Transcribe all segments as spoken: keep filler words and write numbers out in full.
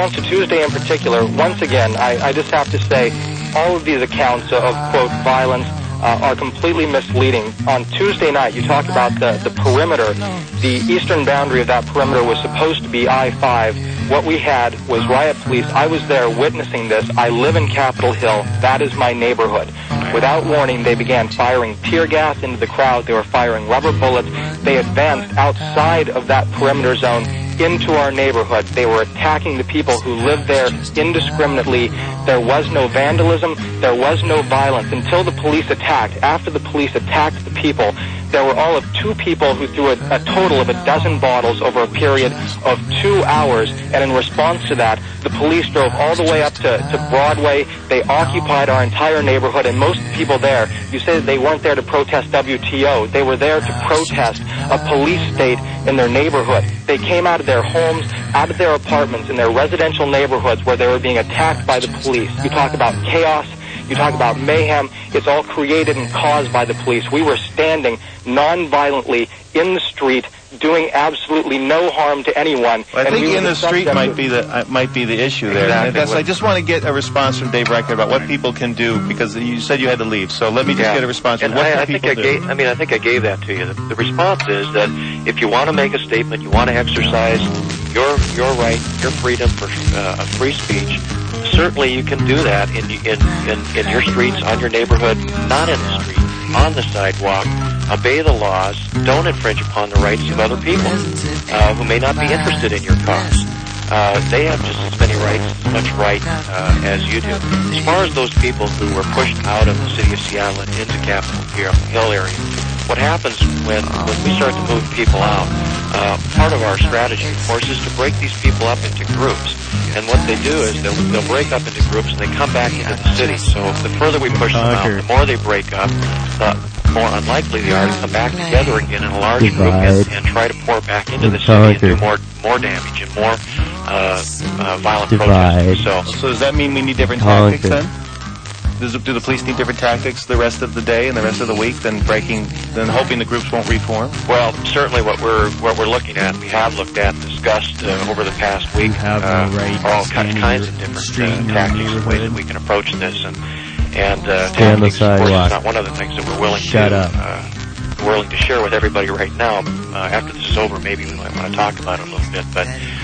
going to Tuesday in particular, once again, I, I just have to say, all of these accounts of, quote, violence uh, are completely misleading. On Tuesday night, you talk about the, the perimeter. The eastern boundary of that perimeter was supposed to be I five. What we had was riot police. I was there witnessing this. I live in Capitol Hill. That is my neighborhood. Without warning, they began firing tear gas into the crowd. They were firing rubber bullets. They advanced outside of that perimeter zone into our neighborhood. They were attacking the people who lived there indiscriminately. There was no vandalism. There was no violence until the police attacked. After the police attacked the people, there were all of two people who threw a, a total of a dozen bottles over a period of two hours. And in response to that, the police drove all the way up to, to Broadway. They occupied our entire neighborhood, and most people there, you say that they weren't there to protest W T O. They were there to protest a police state in their neighborhood. They came out of their homes, out of their apartments, in their residential neighborhoods where they were being attacked by the police. You talk about chaos. You talk about mayhem. It's all created and caused by the police. We were standing non-violently in the street, doing absolutely no harm to anyone. Well, I think in the street might be the uh, might be the issue there. Exactly. And that's, I just want to get a response from Dave Reichert about what people can do, because you said you had to leave. So let me just yeah. get a response. And what I, can I think people I do? gave. I mean, I think I gave that to you. The, the response is that if you want to make a statement, you want to exercise your your right, your freedom for uh, free speech. Certainly, you can do that in in in, in your streets, on your neighborhood, not in the street, on the sidewalk. Obey the laws. Don't infringe upon the rights of other people uh, who may not be interested in your cause. Uh, they have just as many rights, as much right uh, as you do. As far as those people who were pushed out of the city of Seattle and into Capitol Hill area, what happens when, when we start to move people out, uh, part of our strategy, of course, is to break these people up into groups. And what they do is they'll, they'll break up into groups and they come back into the city. So the further we push them out, the more they break up, the more unlikely they are to come back together again in a large group and, and try to pour back into the city and do more more damage and more uh, uh, violent protesting. So, so does that mean we need different tactics then? Does, do the police need different tactics the rest of the day and the rest of the week than breaking, than hoping the groups won't reform? Well, certainly what we're what we're looking at, we have looked at, discussed uh, over the past week, have uh, no right all kinds, kinds of different uh, tactics and ways that we can approach this, and and uh, tactics, of course, is not one of the things that we're willing Shut to up. Uh, willing to share with everybody right now. Uh, after this is over, maybe we might want to talk about it a little bit, but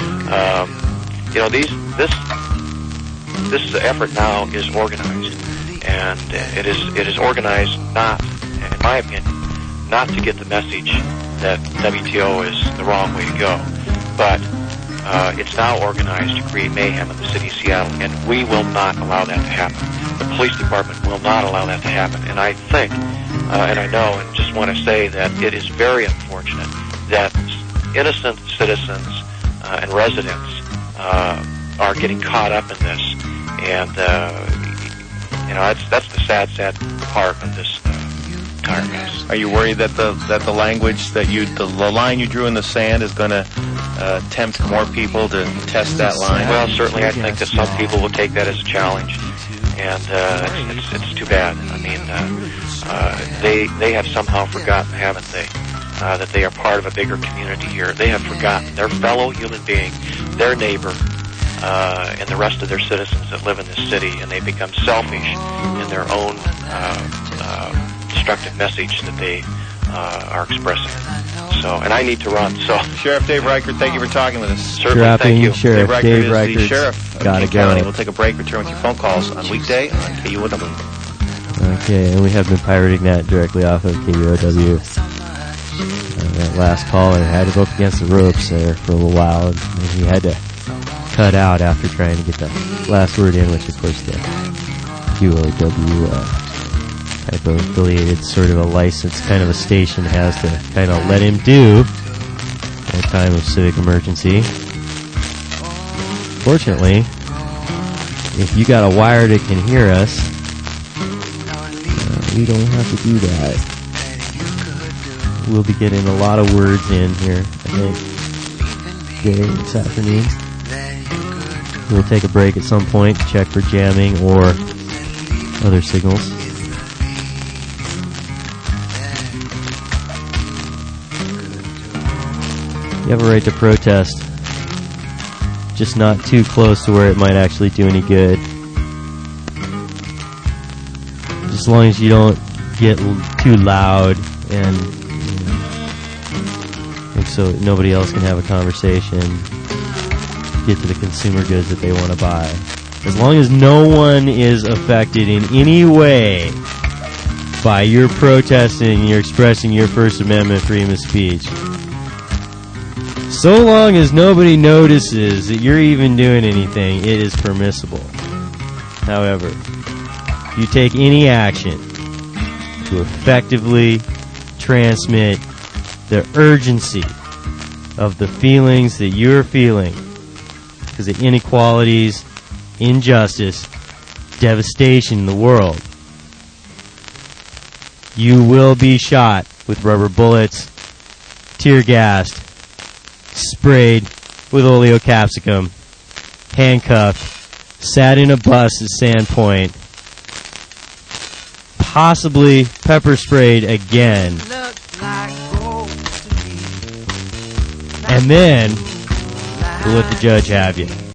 um, you know, these this this effort now is organized. And it is it is organized not, in my opinion, not to get the message that W T O is the wrong way to go, but uh, it's now organized to create mayhem in the city of Seattle, and we will not allow that to happen. The police department will not allow that to happen. And I think, uh, and I know, and just want to say that it is very unfortunate that innocent citizens uh, and residents uh, are getting caught up in this, and uh, you know, that's that's the sad, sad part of this uh, entire mess. Are you worried that the that the language that you the, the line you drew in the sand is going to uh, tempt more people to test that line? Well, certainly, I think that some people will take that as a challenge, and uh, it's, it's it's too bad. I mean, uh, uh, they they have somehow forgotten, haven't they, uh, that they are part of a bigger community here. They have forgotten their fellow human being, their neighbor. Uh, and the rest of their citizens that live in this city, and they become selfish in their own uh, uh, destructive message that they uh, are expressing. So, and I need to run. So, Sheriff Dave Reichert, thank you for talking with us. Certainly, Dropping thank you. Sheriff Dave Reichert Dave is Reichert. the sheriff of Gotta King County. go. We'll take a break. Return with your phone calls on weekday on K U O W. Okay, and we have been pirating that directly off of K U O W. Uh, that last caller had to go up against the ropes there for a little while, and he had to cut out after trying to get the last word in, which of course the Q O W uh, type of affiliated sort of a license kind of a station has to kind of let him do in a time of civic emergency. Fortunately, if you got a wire that can hear us, uh, we don't have to do that. We'll be getting a lot of words in here, I think, today, this afternoon. We'll take a break at some point to check for jamming or other signals. You have a right to protest. just not too close to where it might actually do any good. Just as long as you don't get l- too loud and you know, like so nobody else can have a conversation, get to the consumer goods that they want to buy. As long as no one is affected in any way by your protesting, you're expressing your First Amendment freedom of speech. So long as nobody notices that you're even doing anything, it is permissible. However, if you take any action to effectively transmit the urgency of the feelings that you're feeling because of inequalities, injustice, devastation in the world, you will be shot with rubber bullets, tear gassed, sprayed with oleocapsicum, handcuffed, sat in a bus at Sandpoint, possibly pepper sprayed again, and then we'll let the judge have you.